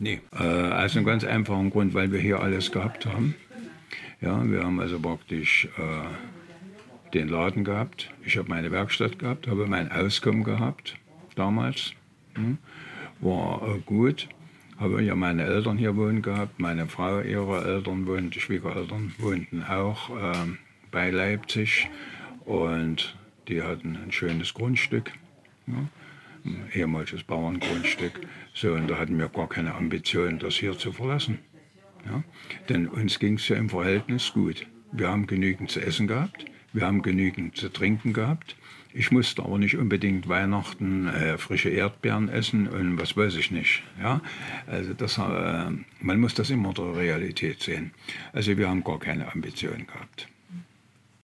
Nee, aus einem ganz einfachen Grund, weil wir hier alles gehabt haben. Ja, wir haben also praktisch den Laden gehabt. Ich habe meine Werkstatt gehabt, habe mein Auskommen gehabt damals. War gut. Habe ja meine Eltern hier wohnen gehabt, meine Frau, ihre Eltern wohnten, die Schwiegereltern wohnten auch bei Leipzig und die hatten ein schönes Grundstück, ja, ein ehemaliges Bauerngrundstück. So, und da hatten wir gar keine Ambition, das hier zu verlassen. Ja? Denn uns ging es ja im Verhältnis gut. Wir haben genügend zu essen gehabt, wir haben genügend zu trinken gehabt. Ich musste aber nicht unbedingt Weihnachten frische Erdbeeren essen und was weiß ich nicht. Ja? Also man muss das immer der Realität sehen. Also wir haben gar keine Ambitionen gehabt.